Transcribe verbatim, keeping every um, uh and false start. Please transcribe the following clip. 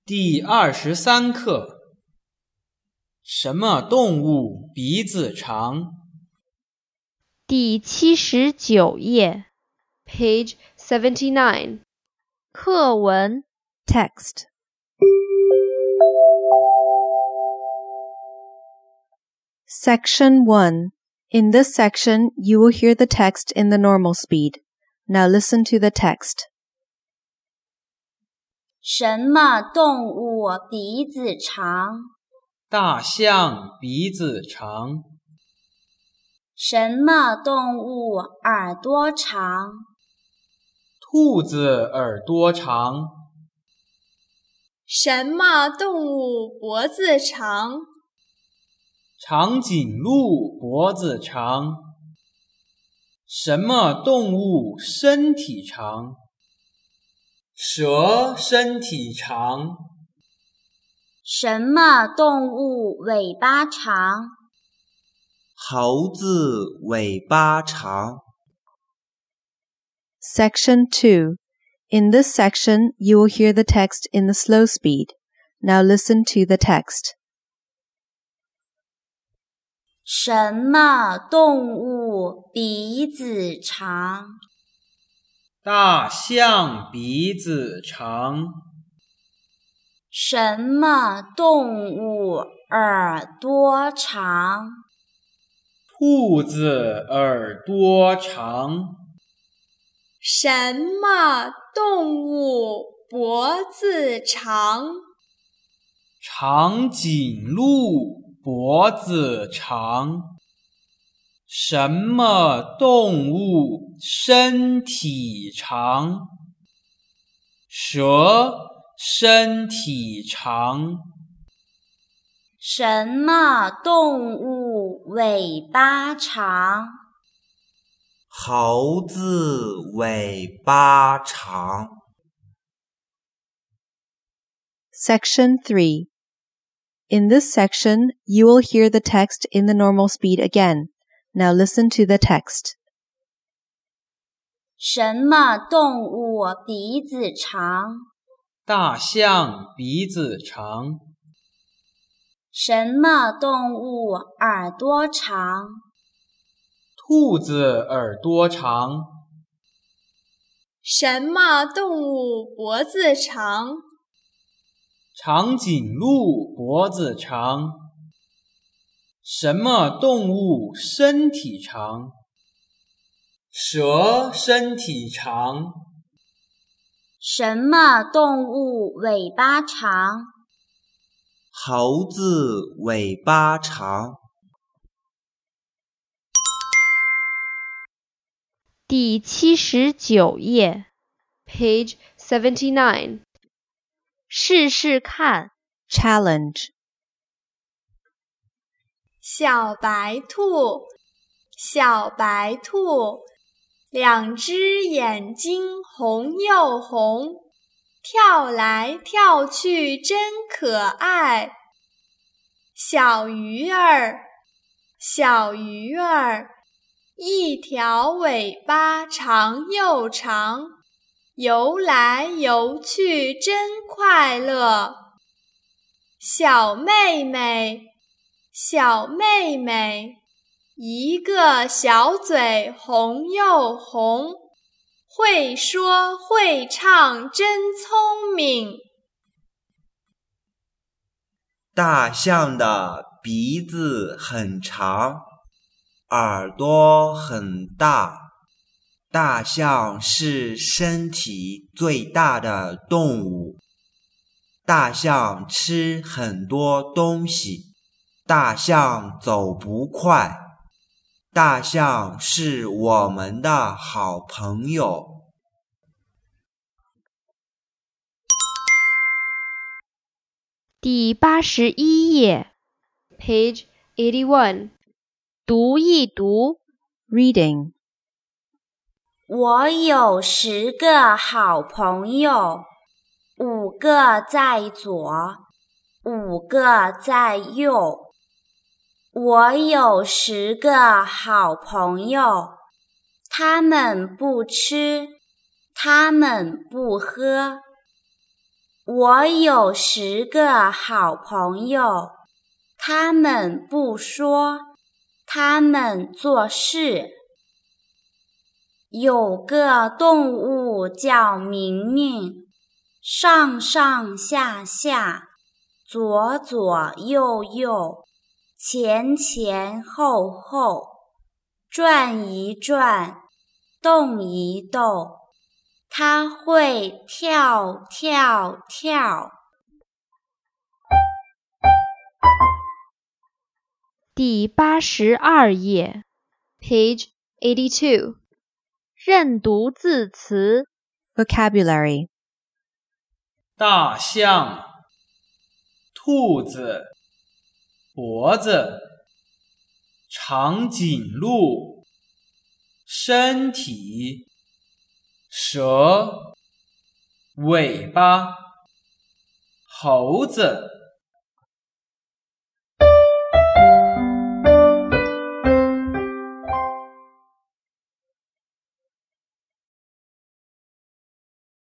第二十三课，什么动物鼻子长？ 第七十九页 ，page seventy-nine， 课文 Text. Section one. In this section, you will hear the text in the normal speed. Now listen to the text. 什么动物鼻子长？ 大象鼻子长。 什么动物耳朵长？ 兔子耳朵长。 什么动物脖子长？ 长颈鹿脖子长。什么动物身体长？蛇身体长。 什么动物尾巴长？ 猴子尾巴长。 Section two. In this section, you will hear the text in the slow speed. Now listen to the text. 什么动物鼻子长？ 大象鼻子长。 什么动物耳朵长？ 兔子耳朵长。 什么动物脖子长？ 长颈鹿脖子长。什么动物身体长？蛇身体长。 什么动物尾巴长？ 猴子尾巴长。 Section three. In this section, you will hear the text in the normal speed again. Now listen to the text. 什么动物鼻子长？ 大象鼻子长。 什么动物耳朵长？ 兔子耳朵长。 什么动物脖子长？ 长颈鹿脖子长。什么动物身体长？蛇身体长。 什么动物尾巴长？ 猴子尾巴长。 第七十九页 ，page seventy-nine， 试试看 Challenge. 小白兔，小白兔，两只眼睛红又红，跳来跳去真可爱。小鱼儿，小鱼儿，一条尾巴长又长，游来游去真快乐。小妹妹，小妹妹，一个小嘴红又红，会说会唱真聪明。 大象的鼻子很长，耳朵很大。大象是身体最大的动物。大象吃很多东西。大象走不快。大象是我们的好朋友。 第八十一页 ，page eighty-one， 读一读 Reading. 我有十个好朋友，五个在左，五个在右。我有十个好朋友，他们不吃，他们不喝， 我有十个好朋友，他们不说，他们做事。有个动物叫明明，上上下下，左左右右，前前后后，转一转，动一动，它会跳跳跳。 第八十二页 ，Page eighty-two， 认读字词 Vocabulary. 大象、兔子、脖子、长颈鹿、身体、蛇、尾巴、猴子。